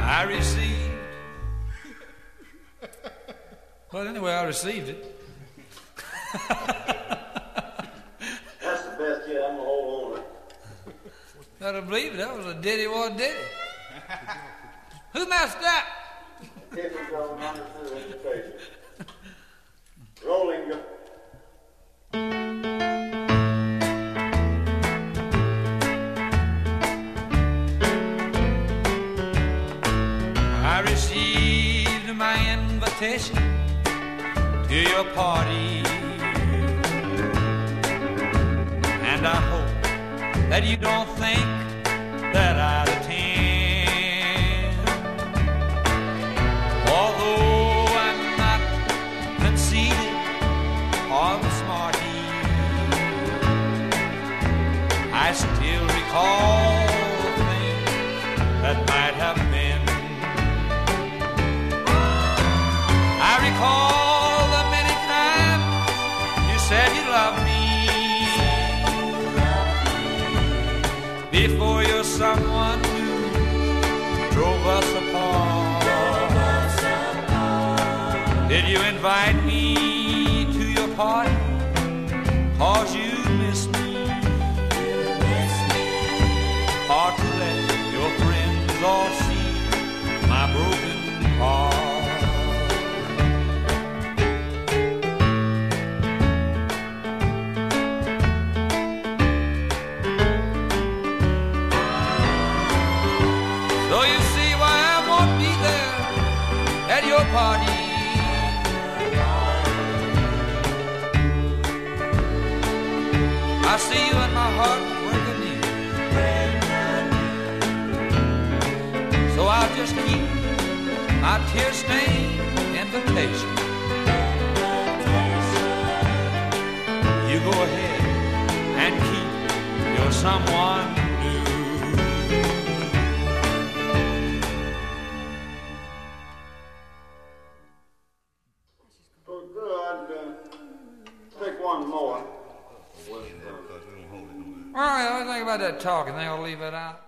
I received. Well, anyway, I received it. That's the best yet. I'm gonna hold on it. I don't believe it. That was a ditty, what ditty. Who messed up? Tiffany Jones, understood education. Rolling. I received my invitation to your party, and I hope that you don't think that I'd attend. Although I'm not conceited or the smarty, I still recall the things that might have been. I recall the many times you said you loved me before you're someone new drove us apart. Did you invite me to your party? 'Cause you miss me, or to let your friends all see my broken heart. So you see why I won't be there at your party. I see you in my heart breaking in. So I'll just keep my tear-stained invitation. You go ahead and keep your someone new. For good, take one more. All right, I think about that talking thing. I'll leave it out.